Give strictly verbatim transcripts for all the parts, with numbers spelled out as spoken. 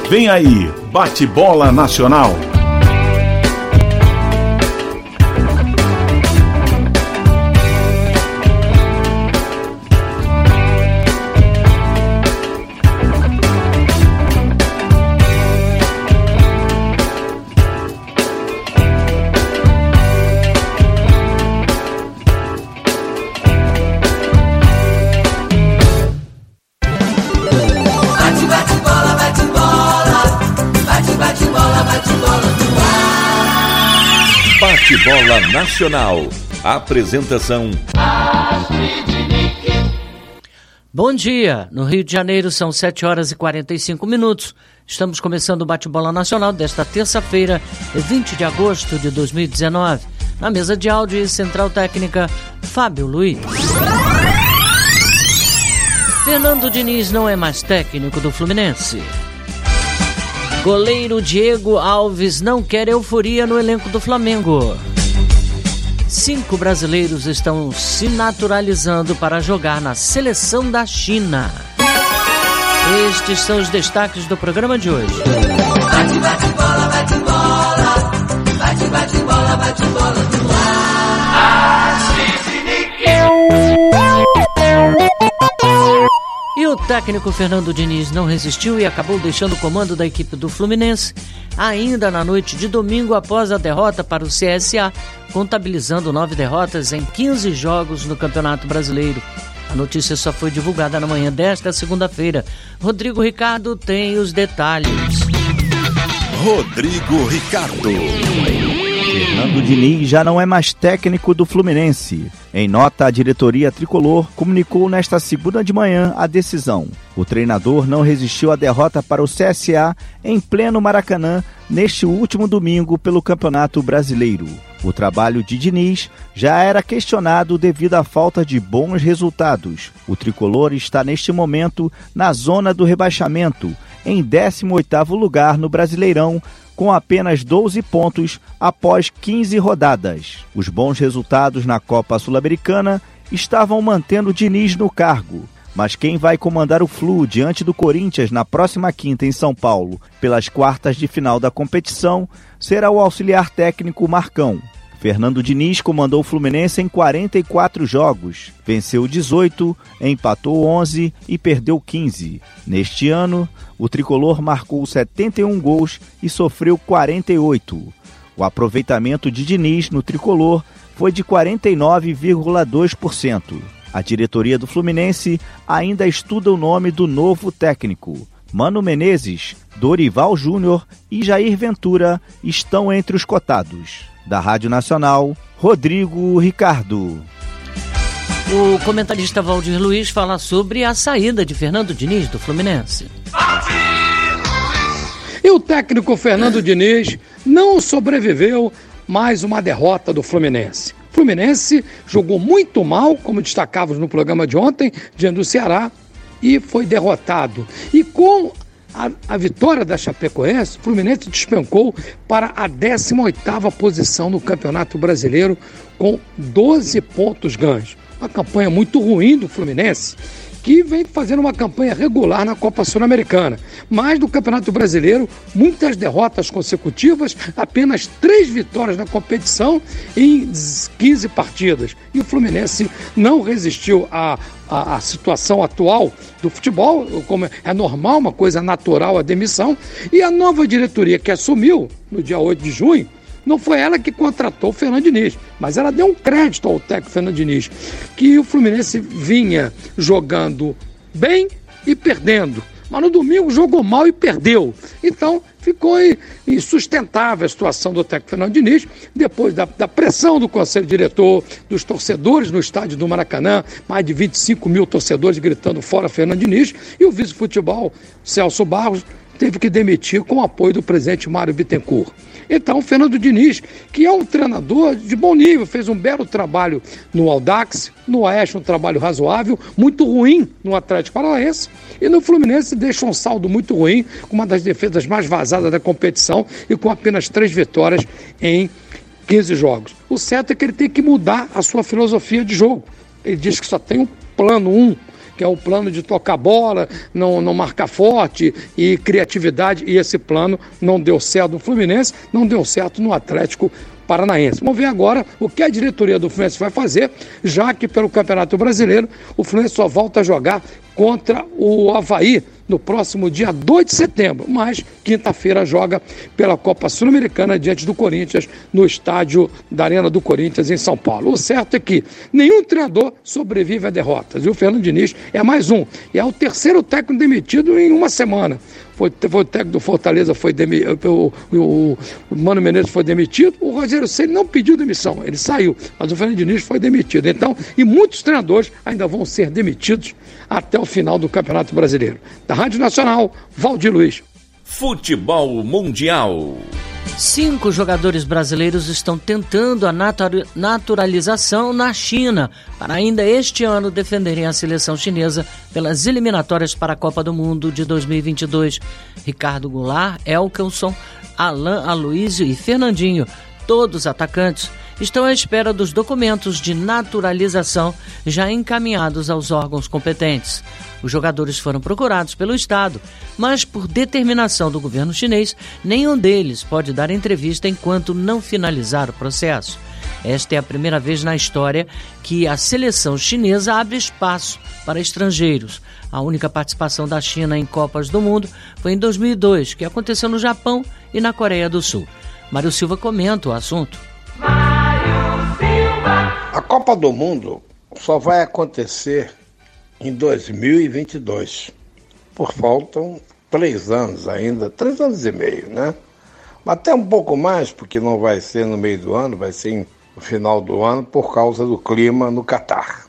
Vem aí, Bate-Bola Nacional. Bate-Bola Nacional. Apresentação. Bom dia. No Rio de Janeiro são sete horas e quarenta e cinco minutos. Estamos começando o Bate-Bola Nacional desta terça-feira, vinte de agosto de dois mil e dezenove. Na mesa de áudio e central técnica, Fábio Luiz. Fernando Diniz não é mais técnico do Fluminense. Goleiro Diego Alves não quer euforia no elenco do Flamengo. Cinco brasileiros estão se naturalizando para jogar na seleção da China. Estes são os destaques do programa de hoje. Bate, bate, bola, bate, bola. Bate, bate, bola, bate, bola no ar. E o técnico Fernando Diniz não resistiu e acabou deixando o comando da equipe do Fluminense ainda na noite de domingo após a derrota para o C S A, contabilizando nove derrotas em quinze jogos no Campeonato Brasileiro. A notícia só foi divulgada na manhã desta segunda-feira. Rodrigo Ricardo tem os detalhes. Rodrigo Ricardo. Fernando Diniz já não é mais técnico do Fluminense. Em nota, a diretoria tricolor comunicou nesta segunda de manhã a decisão. O treinador não resistiu à derrota para o C S A em pleno Maracanã neste último domingo pelo Campeonato Brasileiro. O trabalho de Diniz já era questionado devido à falta de bons resultados. O tricolor está neste momento na zona do rebaixamento, em décimo oitavo lugar no Brasileirão, com apenas doze pontos após quinze rodadas. Os bons resultados na Copa Sul-Americana estavam mantendo Diniz no cargo, mas quem vai comandar o Flu diante do Corinthians na próxima quinta em São Paulo, pelas quartas de final da competição, será o auxiliar técnico Marcão. Fernando Diniz comandou o Fluminense em quarenta e quatro jogos, venceu dezoito, empatou onze e perdeu quinze. Neste ano, o tricolor marcou setenta e um gols e sofreu quarenta e oito. O aproveitamento de Diniz no tricolor foi de quarenta e nove vírgula dois por cento. A diretoria do Fluminense ainda estuda o nome do novo técnico. Mano Menezes, Dorival Júnior e Jair Ventura estão entre os cotados. Da Rádio Nacional, Rodrigo Ricardo. O comentarista Valdir Luiz fala sobre a saída de Fernando Diniz do Fluminense. E o técnico Fernando Diniz não sobreviveu mais uma derrota do Fluminense. O Fluminense jogou muito mal, como destacávamos no programa de ontem, diante do Ceará, e foi derrotado. E com a, a vitória da Chapecoense, o Fluminense despencou para a décima oitava posição no Campeonato Brasileiro, com doze pontos ganhos. Uma campanha muito ruim do Fluminense, que vem fazendo uma campanha regular na Copa Sul-Americana. Mas no Campeonato Brasileiro, muitas derrotas consecutivas, apenas três vitórias na competição em quinze partidas. E o Fluminense não resistiu à, à, à situação atual do futebol, como é normal, uma coisa natural a demissão. E a nova diretoria que assumiu no dia oito de junho, não foi ela que contratou o Fernando Diniz, mas ela deu um crédito ao técnico Fernando Diniz, que o Fluminense vinha jogando bem e perdendo, mas no domingo jogou mal e perdeu. Então ficou insustentável a situação do técnico Fernando Diniz, depois da, da pressão do conselho diretor, dos torcedores no estádio do Maracanã, mais de vinte e cinco mil torcedores gritando fora Fernando Diniz, e o vice-futebol Celso Barros teve que demitir com o apoio do presidente Mário Bittencourt. Então, o Fernando Diniz, que é um treinador de bom nível, fez um belo trabalho no Audax, no Oeste um trabalho razoável, muito ruim no Atlético Paranaense, e no Fluminense deixa um saldo muito ruim, com uma das defesas mais vazadas da competição e com apenas três vitórias em quinze jogos. O certo é que ele tem que mudar a sua filosofia de jogo. Ele diz que só tem um plano um, que é o plano de tocar bola, não, não marcar forte e criatividade, e esse plano não deu certo no Fluminense, não deu certo no Atlético Paranaense. Vamos ver agora o que a diretoria do Fluminense vai fazer, já que pelo Campeonato Brasileiro o Fluminense só volta a jogar contra o Avaí no próximo dia dois de setembro, mas quinta-feira joga pela Copa Sul-Americana diante do Corinthians no estádio da Arena do Corinthians em São Paulo. O certo é que nenhum treinador sobrevive a derrotas e o Fernando Diniz é mais um, e é o terceiro técnico demitido em uma semana. Foi, foi o técnico do Fortaleza, foi demitido, o, o, o Mano Menezes foi demitido, o Rogério Ceni não pediu demissão, ele saiu, mas o Fernando Diniz foi demitido. Então, e muitos treinadores ainda vão ser demitidos até o final do Campeonato Brasileiro. Da Rádio Nacional, Valdir Luiz. Futebol Mundial. Cinco jogadores brasileiros estão tentando a naturalização na China para ainda este ano defenderem a seleção chinesa pelas eliminatórias para a Copa do Mundo de dois mil e vinte e dois. Ricardo Goulart, Elkeson, Alain Aloysio e Fernandinho, todos atacantes, estão à espera dos documentos de naturalização já encaminhados aos órgãos competentes. Os jogadores foram procurados pelo Estado, mas por determinação do governo chinês, nenhum deles pode dar entrevista enquanto não finalizar o processo. Esta é a primeira vez na história que a seleção chinesa abre espaço para estrangeiros. A única participação da China em Copas do Mundo foi em dois mil e dois, que aconteceu no Japão e na Coreia do Sul. Mário Silva comenta o assunto. A Copa do Mundo só vai acontecer em dois mil e vinte e dois. Por faltam três anos ainda, três anos e meio, né? Mas até um pouco mais, porque não vai ser no meio do ano, vai ser no final do ano por causa do clima no Catar.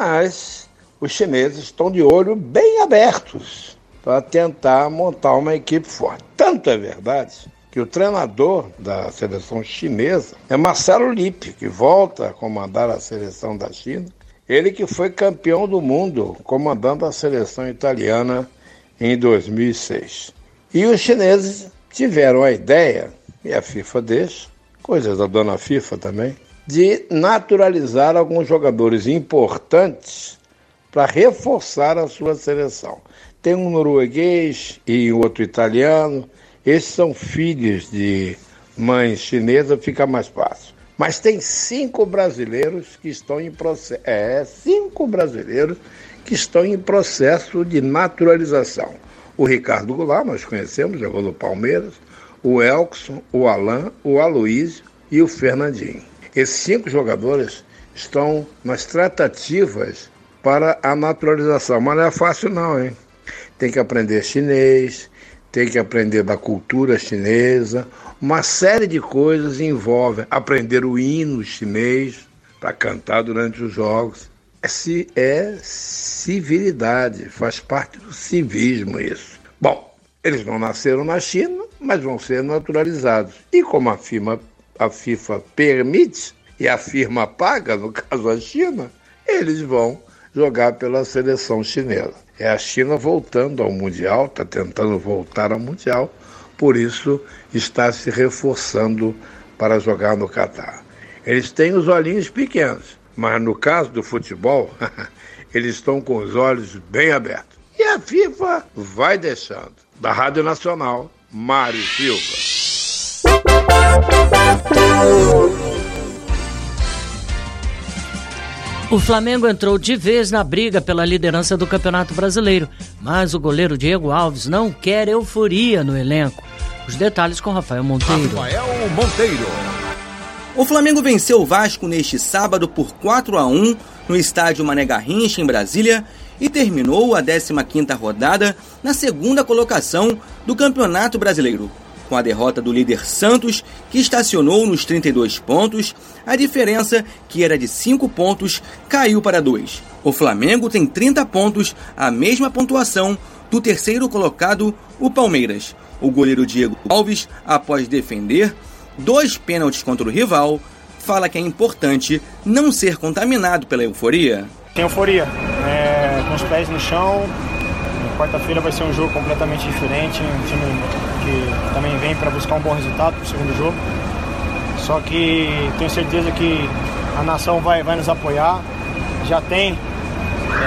Mas os chineses estão de olho bem abertos para tentar montar uma equipe forte. Tanto é verdade que o treinador da seleção chinesa é Marcelo Lippe, que volta a comandar a seleção da China. Ele que foi campeão do mundo comandando a seleção italiana em dois mil e seis. E os chineses tiveram a ideia, e a FIFA deixa, coisas da dona FIFA também, de naturalizar alguns jogadores importantes para reforçar a sua seleção. Tem um norueguês e outro italiano. Esses são filhos de mãe chinesa, fica mais fácil. Mas tem cinco brasileiros que estão em processo. É, cinco brasileiros que estão em processo de naturalização. O Ricardo Goulart, nós conhecemos, jogou no Palmeiras, o Elkeson, o Alain, o Aloysio e o Fernandinho. Esses cinco jogadores estão nas tratativas para a naturalização. Mas não é fácil não, hein? Tem que aprender chinês, tem que aprender da cultura chinesa, uma série de coisas envolve aprender o hino chinês para cantar durante os jogos. Esse é civilidade, faz parte do civismo isso. Bom, eles não nasceram na China, mas vão ser naturalizados. E como a FIFA, a FIFA permite, e a firma paga, no caso a China, eles vão jogar pela seleção chinesa. É a China voltando ao Mundial, está tentando voltar ao Mundial, por isso está se reforçando para jogar no Catar. Eles têm os olhinhos pequenos, mas no caso do futebol, eles estão com os olhos bem abertos. E a FIFA vai deixando. Da Rádio Nacional, Mário Silva. O Flamengo entrou de vez na briga pela liderança do Campeonato Brasileiro, mas o goleiro Diego Alves não quer euforia no elenco. Os detalhes com Rafael Monteiro. Rafael Monteiro. O Flamengo venceu o Vasco neste sábado por quatro a um no estádio Mané Garrincha, em Brasília, e terminou a décima quinta rodada na segunda colocação do Campeonato Brasileiro. Com a derrota do líder Santos, que estacionou nos trinta e dois pontos, a diferença, que era de cinco pontos, caiu para dois. O Flamengo tem trinta pontos, a mesma pontuação do terceiro colocado, o Palmeiras. O goleiro Diego Alves, após defender dois pênaltis contra o rival, fala que é importante não ser contaminado pela euforia. Tem euforia, é, com os pés no chão. Quarta-feira vai ser um jogo completamente diferente, um time que também vem para buscar um bom resultado para o segundo jogo. Só que tenho certeza que a nação vai, vai nos apoiar. Já tem é,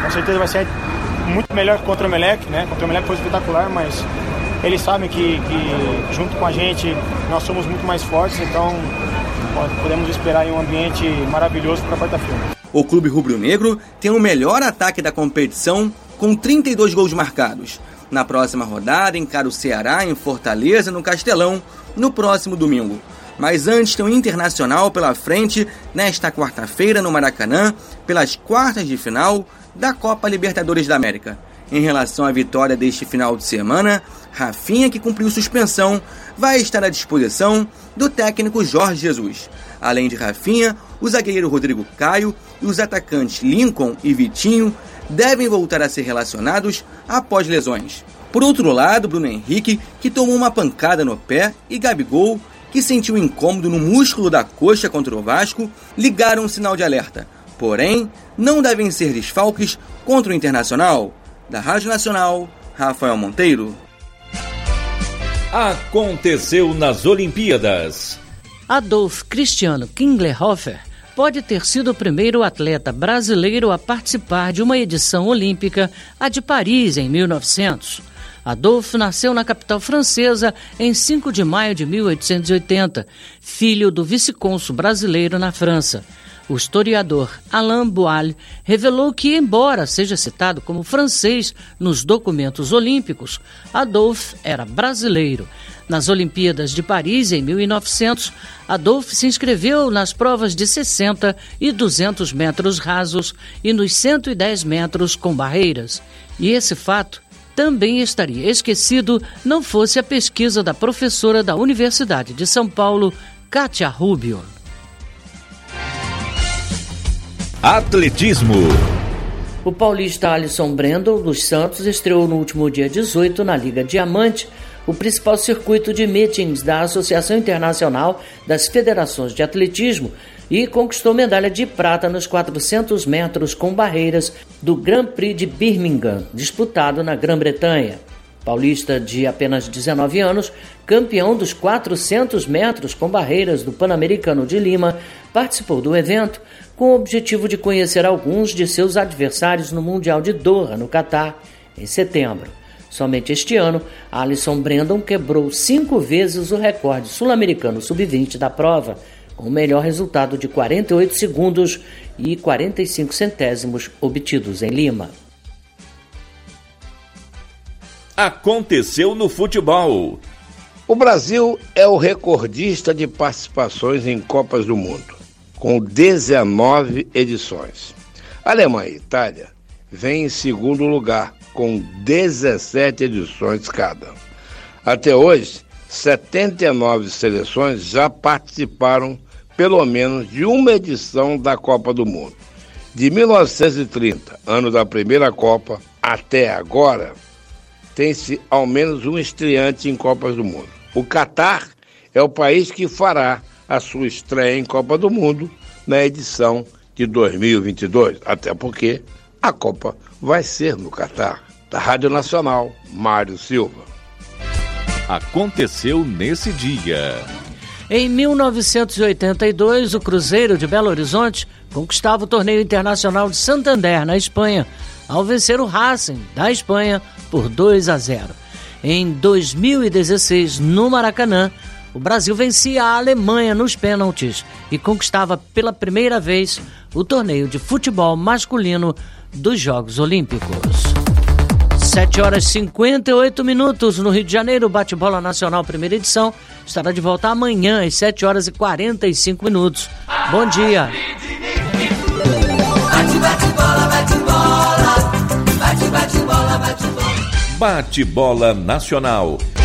com certeza vai ser muito melhor contra o Emelec, né? Contra o Emelec foi espetacular, mas eles sabem que, que junto com a gente nós somos muito mais fortes, então podemos esperar em um ambiente maravilhoso para quarta-feira. O clube rubro-negro tem o melhor ataque da competição com trinta e dois gols marcados. Na próxima rodada, encara o Ceará em Fortaleza, no Castelão, no próximo domingo. Mas antes tem o Internacional pela frente nesta quarta-feira no Maracanã, pelas quartas de final da Copa Libertadores da América. Em relação à vitória deste final de semana, Rafinha, que cumpriu suspensão, vai estar à disposição do técnico Jorge Jesus. Além de Rafinha, o zagueiro Rodrigo Caio e os atacantes Lincoln e Vitinho devem voltar a ser relacionados após lesões. Por outro lado, Bruno Henrique, que tomou uma pancada no pé, e Gabigol, que sentiu incômodo no músculo da coxa contra o Vasco, ligaram um sinal de alerta. Porém, não devem ser desfalques contra o Internacional. Da Rádio Nacional, Rafael Monteiro. Aconteceu nas Olimpíadas. Adolf Christian Kinglerhofer pode ter sido o primeiro atleta brasileiro a participar de uma edição olímpica, a de Paris, em mil e novecentos. Adolf nasceu na capital francesa em cinco de maio de mil oitocentos e oitenta, filho do vice-cônsul brasileiro na França. O historiador Alain Boal revelou que, embora seja citado como francês nos documentos olímpicos, Adolf era brasileiro. Nas Olimpíadas de Paris, em mil e novecentos, Adolf se inscreveu nas provas de sessenta e duzentos metros rasos e nos cento e dez metros com barreiras. E esse fato também estaria esquecido não fosse a pesquisa da professora da Universidade de São Paulo, Kátia Rubio. Atletismo. O paulista Alisson Brandon dos Santos estreou no último dia dezoito na Liga Diamante, o principal circuito de meetings da Associação Internacional das Federações de Atletismo, e conquistou medalha de prata nos quatrocentos metros com barreiras do Grand Prix de Birmingham, disputado na Grã-Bretanha. Paulista de apenas dezenove anos, campeão dos quatrocentos metros com barreiras do Pan-Americano de Lima, participou do evento com o objetivo de conhecer alguns de seus adversários no Mundial de Doha, no Catar, em setembro. Somente este ano, Alisson Brandon quebrou cinco vezes o recorde sul-americano sub vinte da prova, com o melhor resultado de quarenta e oito segundos e quarenta e cinco centésimos obtidos em Lima. Aconteceu no futebol. O Brasil é o recordista de participações em Copas do Mundo, com dezenove edições. A Alemanha e Itália vêm em segundo lugar, com dezessete edições cada. Até hoje, setenta e nove seleções já participaram pelo menos de uma edição da Copa do Mundo. De mil novecentos e trinta, ano da primeira Copa, até agora, tem-se ao menos um estreante em Copas do Mundo. O Catar é o país que fará a sua estreia em Copa do Mundo na edição de dois mil e vinte e dois, até porque a Copa vai ser no Catar. Da Rádio Nacional, Mário Silva. Aconteceu nesse dia. Em mil novecentos e oitenta e dois, o Cruzeiro de Belo Horizonte conquistava o Torneio Internacional de Santander, na Espanha, ao vencer o Racing, da Espanha, por dois a zero. Em dois mil e dezesseis, no Maracanã, o Brasil vencia a Alemanha nos pênaltis e conquistava pela primeira vez o torneio de futebol masculino dos Jogos Olímpicos. sete horas e cinquenta e oito minutos no Rio de Janeiro. Bate-bola nacional, primeira edição, estará de volta amanhã às sete horas e quarenta e cinco minutos. Bom dia. Bate, bate, bola, bate, bola. Bate, bate, bola, bate, bola. Bate-bola nacional.